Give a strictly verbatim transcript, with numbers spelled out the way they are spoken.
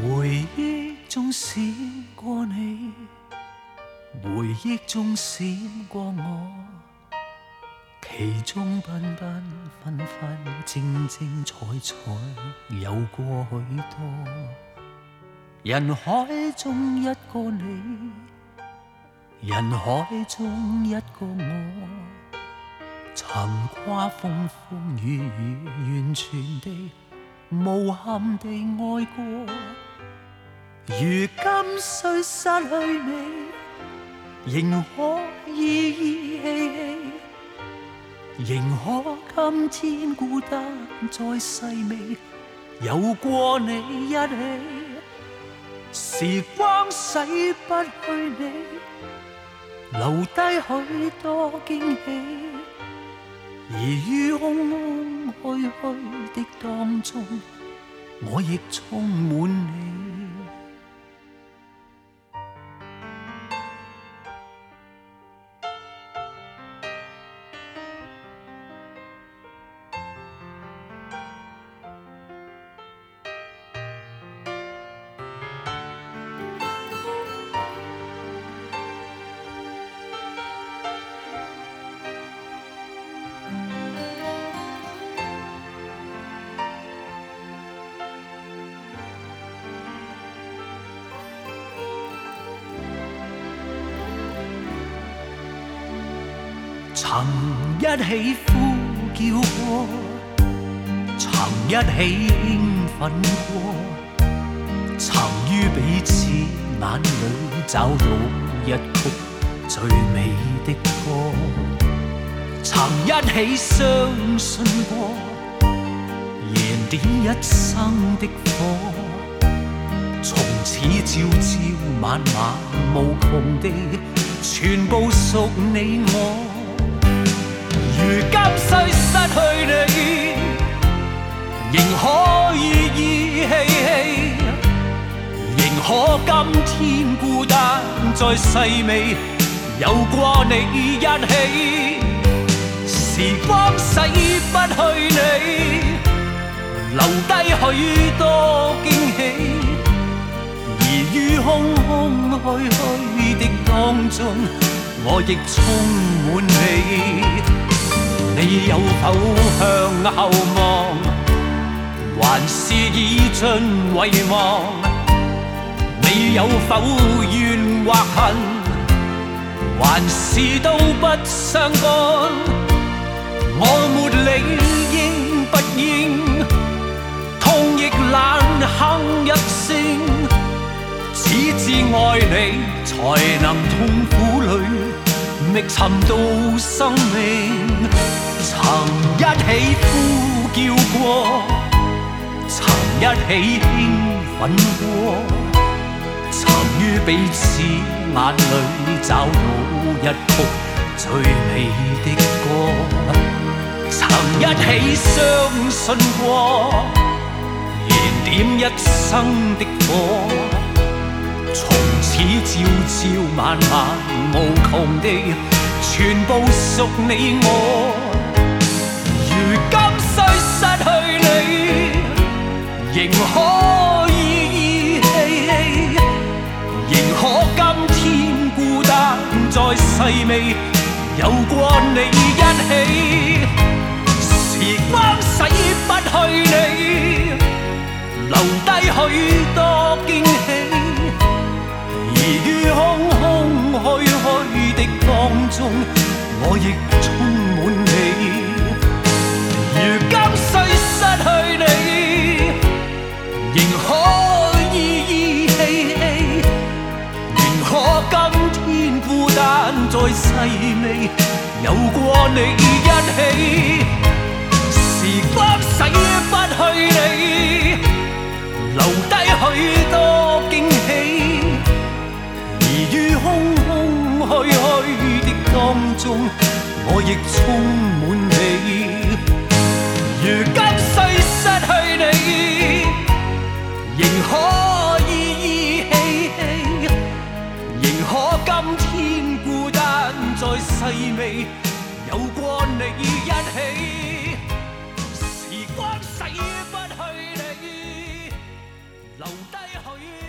回忆中閃過你，回憶中閃過我，其中繽紛紛紛正正彩彩有過許多，人海中一個你，人海中一個我，曾跨風風雨雨，完全地無憾地愛過。如今雖失去你，仍可依依稀稀，仍可今天孤單再細味，有過你一起。時光洗不去你，留低許多驚喜，而於空空虛虛的當中，我亦充滿你。曾一起呼叫過，曾一起興奮過，曾於彼此眼裏找到一曲最美的歌，曾一起相信過，燃點一生的火，從此朝朝晚晚無窮地全部屬你我。如今雖失去你，仍可依依稀稀，仍可今天孤單再細味，有過你一起。時光洗不去你，留低許多驚喜，而於空空虛虛的當中，我亦充滿你。你有否向後望，還是已盡遺忘？你有否怨或恨，還是都不相干？我沒理應不應，痛亦難哼一聲，只知愛你才能痛苦裏覓尋到生命。曾一起呼叫過，曾一起興奮過，曾於彼此眼裏找到一曲最美的歌，曾一起相信過，燃點一生的火，從此朝朝晚晚無窮地全部屬你我。如今雖失去你，仍可依依稀稀，仍可今天孤單再細味，有過你一起。時光洗不去你，留低許多驚喜，而於空空虛虛的當中，我亦充滿你。如今雖失去你，仍可依依稀稀，仍可今天孤單再細味，有過你一起。時光洗不去你，留低許多驚喜，而於空空虛虛的當中，我亦充滿你。如今雖失去你，仍可依依稀稀，仍可今天孤單再細味，有過你一起。時光洗不去你，留低許留意。